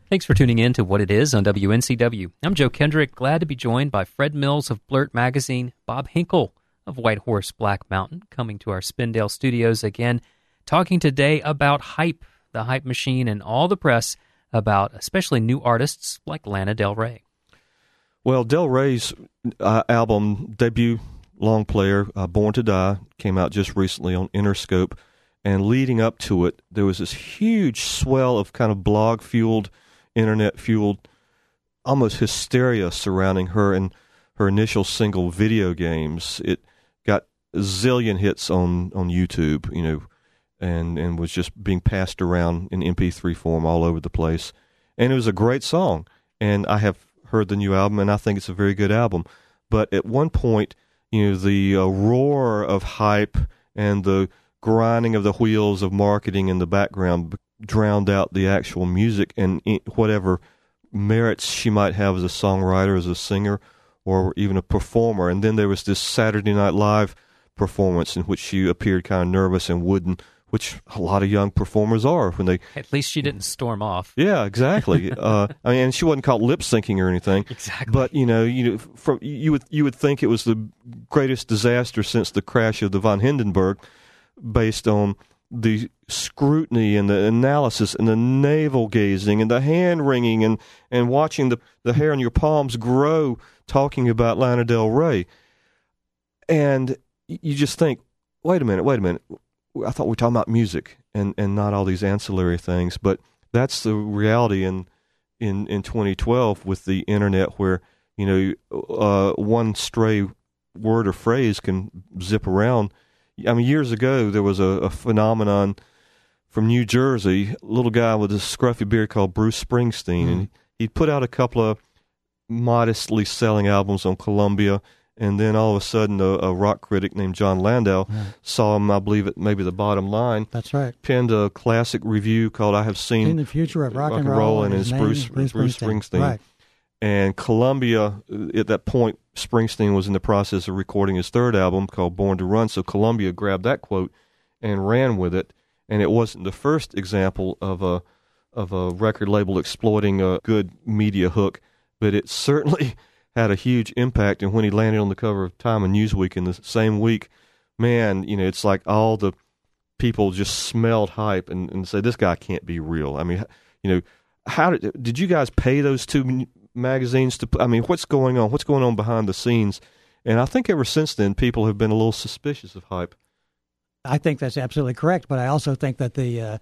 Thanks for tuning in to What It Is on WNCW. I'm Joe Kendrick, glad to be joined by Fred Mills of Blurt Magazine, Bob Hinkle of White Horse Black Mountain, coming to our Spindale studios again, talking today about hype, the hype machine, and all the press about especially new artists like Lana Del Rey. Well, Del Rey's album, debut long player, Born to Die, came out just recently on Interscope, and leading up to it, there was this huge swell of kind of blog-fueled, internet-fueled, almost hysteria surrounding her and her initial single, Video Games. It got a zillion hits on YouTube, you know, and was just being passed around in MP3 form all over the place. And it was a great song, and I have heard the new album, and I think it's a very good album. But at one point, you know, the roar of hype and the grinding of the wheels of marketing in the background drowned out the actual music and whatever merits she might have as a songwriter, as a singer, or even a performer. And then there was this Saturday Night Live performance in which she appeared kind of nervous and wooden, which a lot of young performers are when they... At least she didn't storm off. Yeah, exactly. I mean, and she wasn't caught lip syncing or anything. Exactly. But you would think it was the greatest disaster since the crash of the von Hindenburg, based on the scrutiny and the analysis and the navel-gazing and the hand-wringing and watching the hair on your palms grow talking about Lana Del Rey. And you just think, wait a minute. I thought we were talking about music and not all these ancillary things. But that's the reality in 2012 with the Internet, where, you know, one stray word or phrase can zip around. I mean, years ago, there was a phenomenon from New Jersey, a little guy with a scruffy beard called Bruce Springsteen, and he'd put out a couple of modestly selling albums on Columbia, and then all of a sudden a rock critic named John Landau saw him, I believe, at maybe the Bottom Line. That's right. Penned a classic review called I Have Seen the Future of Rock and Roll, and it's Bruce Springsteen. Right. And Columbia, at that point, Springsteen was in the process of recording his third album called Born to Run, so Columbia grabbed that quote and ran with it. And it wasn't the first example of a record label exploiting a good media hook, but it certainly had a huge impact. And when he landed on the cover of Time and Newsweek in the same week, man, you know, it's like all the people just smelled hype and said, this guy can't be real. I mean, you know, how did you guys pay those two magazines to? I mean, what's going on? What's going on behind the scenes? And I think ever since then, people have been a little suspicious of hype. I think that's absolutely correct, but I also think that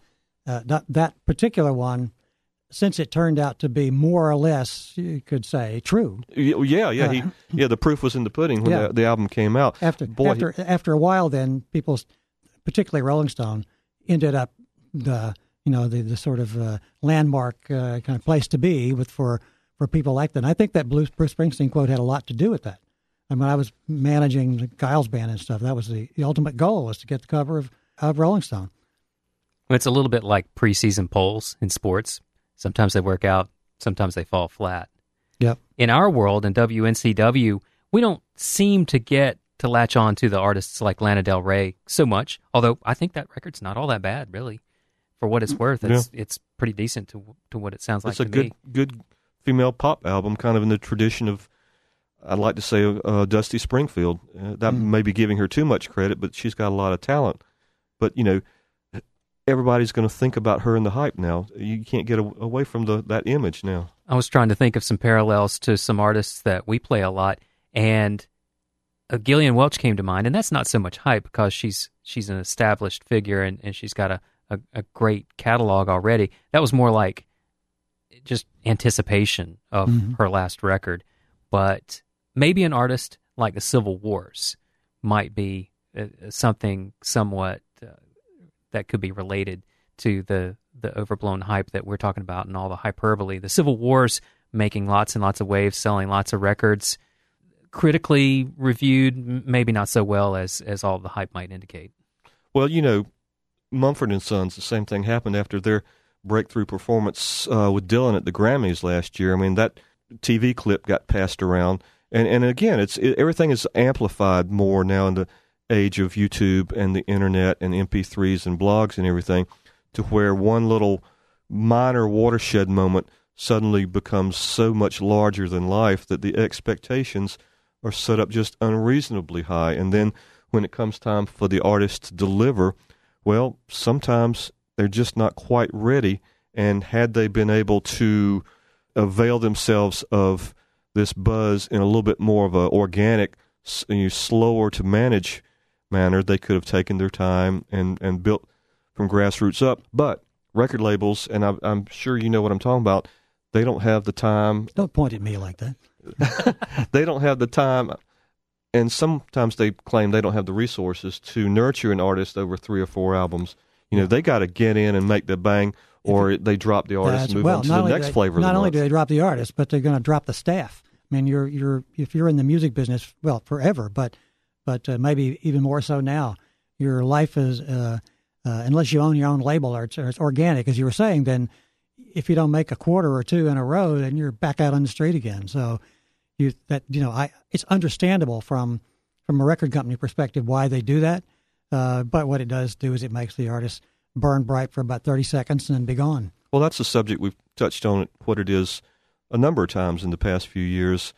that particular one, since it turned out to be more or less, you could say, true. Yeah. The proof was in the pudding when the album came out. After a while, then people, particularly Rolling Stone, ended up the sort of landmark kind of place to be for people like that. And I think that Bruce Springsteen quote had a lot to do with that. I mean, I was managing the Giles Band and stuff. That was the ultimate goal, was to get the cover of Rolling Stone. Well, it's a little bit like preseason polls in sports. Sometimes they work out, sometimes they fall flat. Yep. In our world, in WNCW, we don't seem to get to latch on to the artists like Lana Del Rey so much, although I think that record's not all that bad, really. For what it's worth, it's pretty decent to what it sounds like to me. It's a good female pop album, kind of in the tradition of, I'd like to say, Dusty Springfield. That may be giving her too much credit, but she's got a lot of talent. But, you know, everybody's going to think about her in the hype now. You can't get away from that image now. I was trying to think of some parallels to some artists that we play a lot, and Gillian Welch came to mind, and that's not so much hype because she's an established figure and she's got a great catalog already. That was more like just anticipation of her last record. But maybe an artist like the Civil Wars might be something somewhat that could be related to the overblown hype that we're talking about and all the hyperbole. The Civil Wars making lots and lots of waves, selling lots of records, critically reviewed, maybe not so well as all the hype might indicate. Well, you know, Mumford & Sons, the same thing happened after their breakthrough performance with Dylan at the Grammys last year. I mean, that TV clip got passed around. And again, everything is amplified more now in the age of YouTube and the internet and MP3s and blogs and everything, to where one little minor watershed moment suddenly becomes so much larger than life that the expectations are set up just unreasonably high. And then when it comes time for the artist to deliver, well, sometimes they're just not quite ready. And had they been able to avail themselves of this buzz in a little bit more of a organic, slower to manage manner, they could have taken their time and built from grassroots up. But record labels, and I'm sure you know what I'm talking about, they don't have the time. Don't point at me like that. They don't have the time, and sometimes they claim they don't have the resources to nurture an artist over 3 or 4 albums. They got to get in and make the bang, or they drop the artist and move on to the next flavor of the month. Not only do they drop the artist, but they're going to drop the staff. I mean, if you're in the music business, well, forever, but maybe even more so now. Your life is, unless you own your own label or it's organic, as you were saying, then if you don't make a quarter or two in a row, then you're back out on the street again. So it's understandable from a record company perspective why they do that. But what it does do is it makes the artist burn bright for about 30 seconds and then be gone. Well, that's a subject we've touched on, what it is a number of times in the past few years.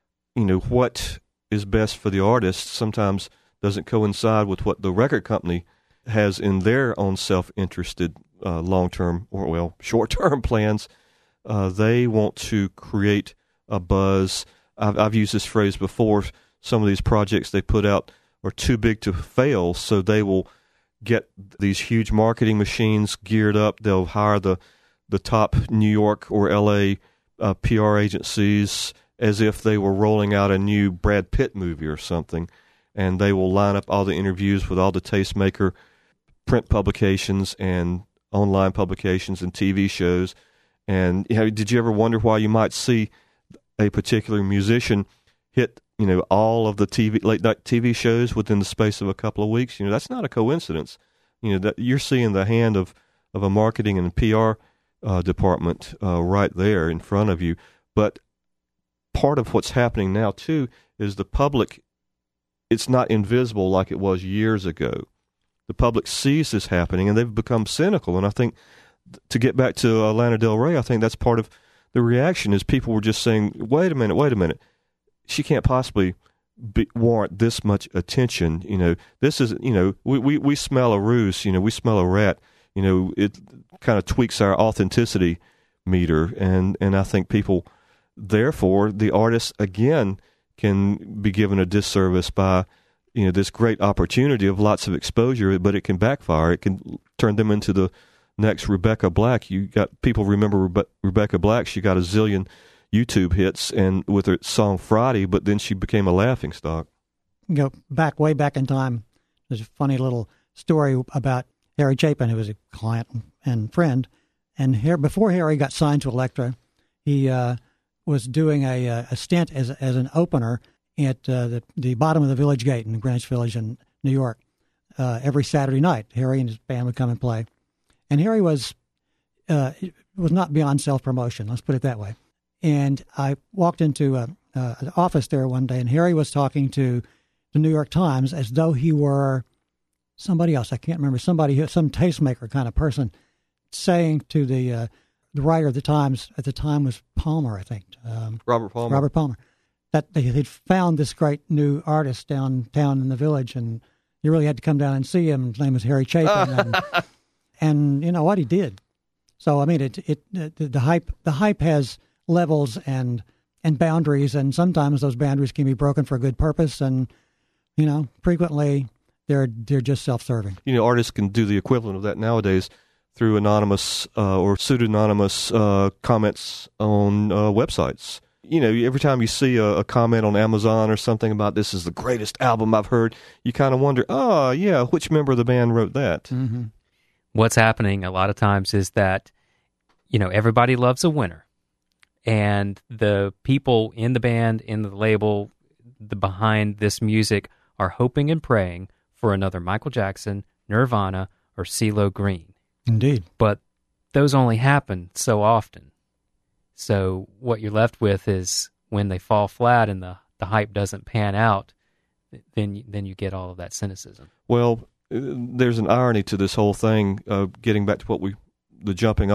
What is best for the artist sometimes doesn't coincide with what the record company has in their own self-interested long-term or, well, short-term plans. They want to create a buzz. I've used this phrase before. Some of these projects they put out are too big to fail, so they will get these huge marketing machines geared up. They'll hire the top New York or L.A. PR agencies as if they were rolling out a new Brad Pitt movie or something, and they will line up all the interviews with all the tastemaker print publications and online publications and TV shows. And did you ever wonder why you might see a particular musician hit all of the late night TV shows within the space of a couple of weeks? That's not a coincidence. That you're seeing the hand of a marketing and PR department right there in front of you. But part of what's happening now too is the public. It's not invisible like it was years ago. The public sees this happening, and they've become cynical. And I think, to get back to Lana Del Rey, I think that's part of the reaction is people were just saying, wait a minute. She can't possibly warrant this much attention. This is, we smell a ruse, we smell a rat. It kind of tweaks our authenticity meter. And I think people, therefore, the artists, again, can be given a disservice by this great opportunity of lots of exposure, but it can backfire. It can turn them into the next Rebecca Black. You got people remember Rebecca Black. She got a zillion YouTube hits and with her song Friday, but then she became a laughingstock. Way back in time, there's a funny little story about Harry Chapin, who was a client and friend. And before Harry got signed to Elektra, he was doing a stint as an opener at the bottom of the Village Gate in Greenwich Village in New York. Every Saturday night, Harry and his band would come and play. And Harry was not beyond self-promotion, let's put it that way. And I walked into an office there one day, and Harry was talking to the New York Times as though he were somebody else. I can't remember, some tastemaker kind of person, saying to the writer of the Times at the time was Palmer, I think. Robert Palmer. That they had found this great new artist downtown in the Village, and you really had to come down and see him. His name was Harry Chapin, and you know what he did. So I mean, the hype has levels and boundaries, and sometimes those boundaries can be broken for a good purpose, and frequently they're just self-serving. Artists can do the equivalent of that nowadays through anonymous or pseudonymous comments on websites. Every time you see a comment on Amazon or something about this is the greatest album I've heard, you kind of wonder, oh, yeah, which member of the band wrote that? Mm-hmm. What's happening a lot of times is that, everybody loves a winner. And the people in the band, in the label, behind this music are hoping and praying for another Michael Jackson, Nirvana, or CeeLo Green. Indeed. But those only happen so often. So what you're left with is when they fall flat and the hype doesn't pan out, then you get all of that cynicism. Well, there's an irony to this whole thing, getting back to the jumping off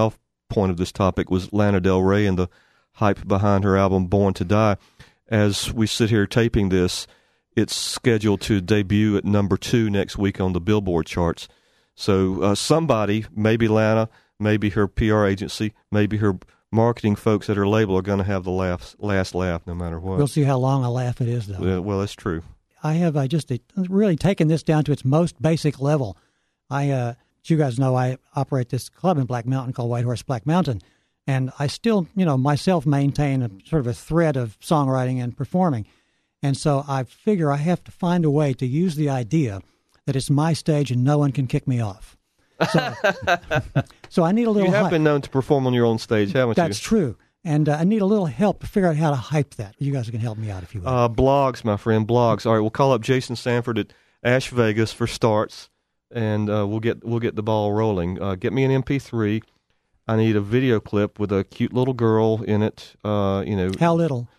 point of this topic was Lana Del Rey and the hype behind her album Born to Die. As we sit here taping this, it's scheduled to debut at number 2 next week on the Billboard charts. So somebody, maybe Lana, maybe her PR agency, maybe her marketing folks at her label are going to have the last laugh no matter what. We'll see how long a laugh it is, though. Yeah, well, that's true. I have just really taken this down to its most basic level. As you guys know, I operate this club in Black Mountain called White Horse Black Mountain, and I still, myself maintain a sort of a thread of songwriting and performing. And so I figure I have to find a way to use the idea that it's my stage and no one can kick me off. So I need a little. You have been known to perform on your own stage, haven't you? That's true. And I need a little help to figure out how to hype that. You guys can help me out if you will. Blogs, my friend, blogs. All right, we'll call up Jason Sanford at Ash Vegas for starts, and we'll get the ball rolling. Get me an MP3. I need a video clip with a cute little girl in it. How little?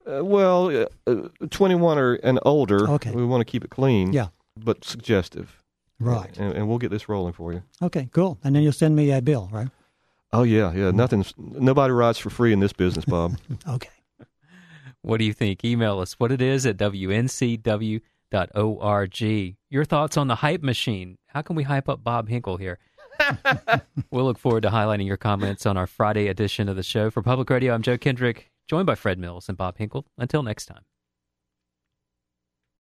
21 or and older. Okay. We want to keep it clean. Yeah. But suggestive. Right. And we'll get this rolling for you. Okay, cool. And then you'll send me a bill, right? Oh, yeah. Nobody rides for free in this business, Bob. Okay. What do you think? Email us what it is at wncw.org. Your thoughts on the hype machine. How can we hype up Bob Hinkle here? We'll look forward to highlighting your comments on our Friday edition of the show. For Public Radio, I'm Joe Kendrick, joined by Fred Mills and Bob Hinkle. Until next time.